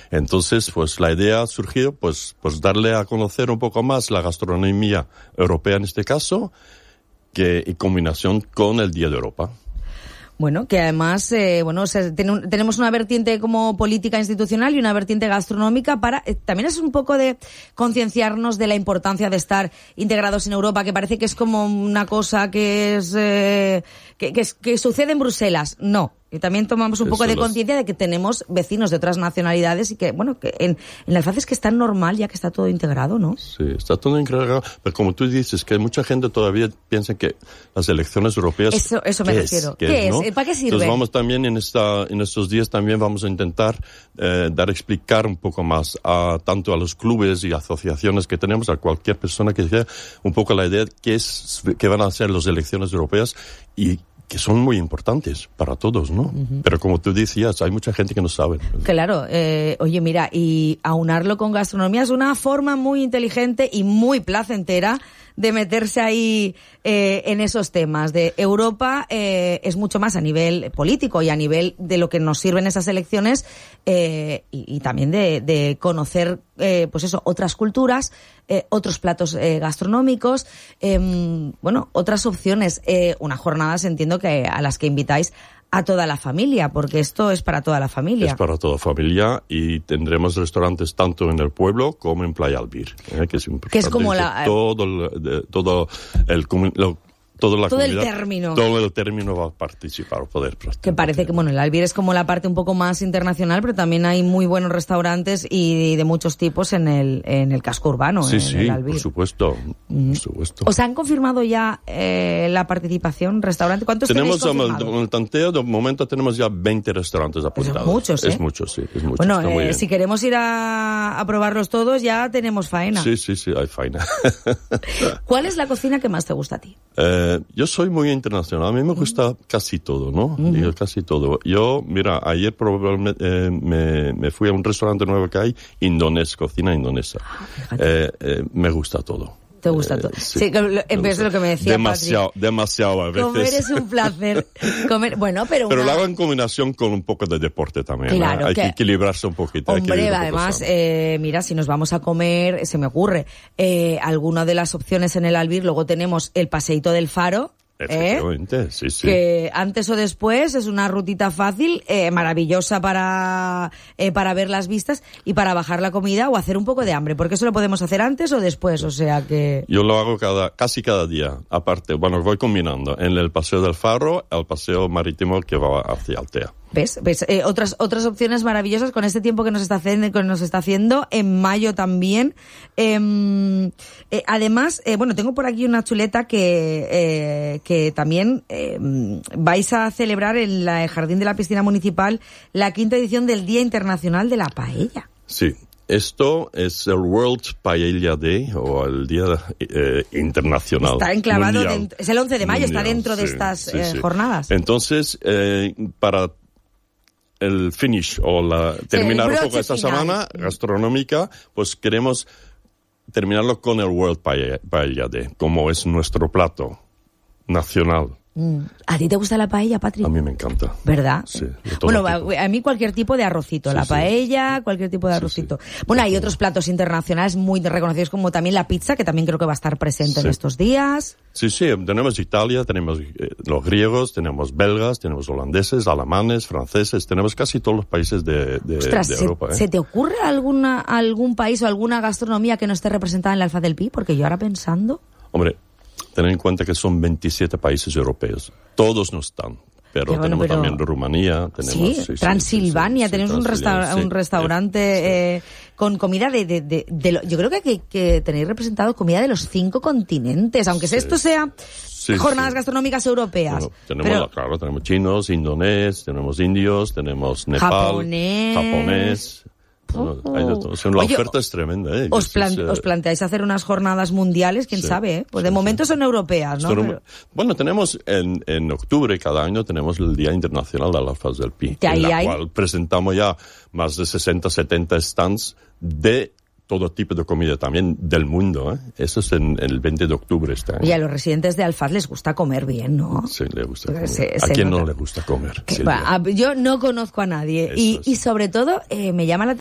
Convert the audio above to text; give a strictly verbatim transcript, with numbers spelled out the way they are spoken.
Entonces, pues la idea surgió, pues, pues darle a conocer un poco más la gastronomía europea en este caso, que en combinación con el Día de Europa. Bueno, que además, eh, bueno, o sea, ten, tenemos una vertiente como política institucional y una vertiente gastronómica para, eh, también es un poco de concienciarnos de la importancia de estar integrados en Europa, que parece que es como una cosa que es, eh, que, que, es, que sucede en Bruselas. No. Y también tomamos un que poco de los... conciencia de que tenemos vecinos de otras nacionalidades y que, bueno, que en, en Alfaz es que es tan normal ya que está todo integrado, ¿no? Sí, está todo integrado. Pero como tú dices, que mucha gente todavía piensa que las elecciones europeas... Eso, eso me refiero. ¿Qué, ¿Qué es? ¿no? ¿Para qué sirve? Entonces vamos también en esta, en estos días también vamos a intentar eh, dar a explicar un poco más a tanto a los clubes y asociaciones que tenemos, a cualquier persona que sea un poco la idea de qué es, qué van a ser las elecciones europeas y que son muy importantes para todos, ¿no? Uh-huh. Pero como tú decías, hay mucha gente que no sabe. Claro, eh, oye, mira, y aunarlo con gastronomía es una forma muy inteligente y muy placentera de meterse ahí eh, en esos temas. De Europa eh, es mucho más a nivel político y a nivel de lo que nos sirven esas elecciones eh, y, y también de, de conocer, eh, pues eso, otras culturas, eh, otros platos eh, gastronómicos, eh, bueno, otras opciones. Eh, unas jornadas, entiendo que a las que invitáis a toda la familia, porque esto es para toda la familia. Es para toda la familia y tendremos restaurantes tanto en el pueblo como en Playa Albir, ¿eh? que es importante. Que es como la... Todo el, de, todo el, lo, Toda la todo comunidad, el término. Todo el término va a participar, poder participar. Que parece que, bueno, el Albir es como la parte un poco más internacional, pero también hay muy buenos restaurantes y de muchos tipos en el en el casco urbano. Sí, en sí, el Albir. por supuesto, mm. por supuesto. ¿Os han confirmado ya eh, la participación restaurante? ¿Cuántos tenemos tenéis confirmados? En el tanteo, de momento tenemos ya veinte restaurantes apuntados. Es muchos, ¿eh? Es mucho, sí, es mucho. Bueno, eh, si queremos ir a, a probarlos todos, ya tenemos faena. Sí, sí, sí, hay faena. ¿Cuál es la cocina que más te gusta a ti? Eh, yo soy muy internacional, a mí me gusta uh-huh. casi todo, ¿no? Uh-huh. Digo, casi todo. Yo, mira, ayer probablemente eh, me, me fui a un restaurante nuevo que hay, indonés, cocina indonesa. Ah, eh, eh, me gusta todo. ¿Te gusta todo? Eh, sí, sí, en vez de lo que me decía demasiado, Patrick. Demasiado a veces. Comer es un placer. Comer, bueno, pero Pero una... lo hago en combinación con un poco de deporte también. Claro, ¿no? Hay que... que equilibrarse un poquito. Hombre, además, eh, mira, si nos vamos a comer, se me ocurre, eh, alguna de las opciones en el Albir, luego tenemos el paseíto del Faro. Efectivamente, ¿Eh? sí, sí. Que antes o después es una rutita fácil, eh, maravillosa para eh, para ver las vistas y para bajar la comida o hacer un poco de hambre, porque eso lo podemos hacer antes o después, o sea que... Yo lo hago cada casi cada día, aparte, bueno, voy combinando en el paseo del Faro, el paseo marítimo que va hacia Altea. ¿Ves? ¿Ves? Eh, otras otras opciones maravillosas con este tiempo que nos está haciendo, que nos está haciendo en mayo también. Eh, eh, además, eh, bueno, tengo por aquí una chuleta que eh, que también eh, vais a celebrar en la, el Jardín de la Piscina Municipal la quinta edición del Día Internacional de la Paella. Sí. Esto es el World Paella Day, o el Día eh, Internacional. Está enclavado, mundial, dentro, es el once de mayo, mundial, está dentro de sí, estas sí, eh, sí. jornadas. Entonces, eh, para el finish, o la terminar sí, un poco esta final. semana gastronómica, pues queremos terminarlo con el World Paella, Paella Day, como es nuestro plato nacional. ¿A ti te gusta la paella, Patrick? A mí me encanta. ¿Verdad? Sí. Bueno, tipo. a mí cualquier tipo de arrocito, sí, la paella, sí. cualquier tipo de arrocito. Sí, sí. Bueno, hay otros platos internacionales muy reconocidos como también la pizza, que también creo que va a estar presente sí. en estos días. Sí, sí, tenemos Italia, tenemos eh, los griegos, tenemos belgas, tenemos holandeses, alemanes, franceses, tenemos casi todos los países de, de, Ostras, de ¿se, Europa. ¿eh? ¿se te ocurre alguna algún país o alguna gastronomía que no esté representada en el Alfaz del Pi? Porque yo ahora pensando... Hombre, ten en cuenta que son veintisiete países europeos. Todos no están. Pero bueno, tenemos pero... también Rumanía, tenemos... Sí, sí, Transilvania, sí, sí, tenemos sí, un, resta- sí, un restaurante sí, eh, con comida de... de, de, de lo, yo creo que hay que, que tenéis representado comida de los cinco continentes, aunque sí, esto sea sí, jornadas sí. gastronómicas europeas. Bueno, tenemos, pero... claro, tenemos chinos, indonés, tenemos indios, tenemos Nepal, japonés... japonés Bueno, hay de todo. O sea, la Oye, oferta es tremenda, ¿eh? Os, plan- es, eh... os planteáis hacer unas jornadas mundiales, quién sí, sabe, ¿eh? Pues sí, de momento sí. son europeas, ¿no? Pero... Bueno, tenemos en, en octubre cada año tenemos el Día Internacional de Alfaz del Pi, en la hay... cual presentamos ya más de sesenta, setenta stands de todo tipo de comida también del mundo, ¿eh? Eso es en, en el veinte de octubre este año. Y a los residentes de Alfaz les gusta comer bien, ¿no? Sí, les gusta comer. Se, ¿A se quién nota. no le gusta comer? Va, yo no conozco a nadie. Y, y sobre todo, eh, me llama la